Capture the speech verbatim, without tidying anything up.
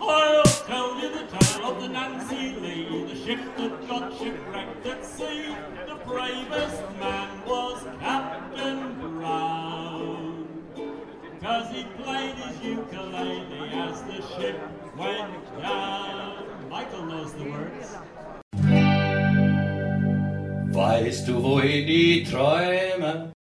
I'll tell you the tale of the Nancy Lee, the ship that got shipwrecked at sea. The bravest man was Captain Brown, 'cause he played his ukulele as the ship went down. Michael knows the words. Weißt du, wohin die Träume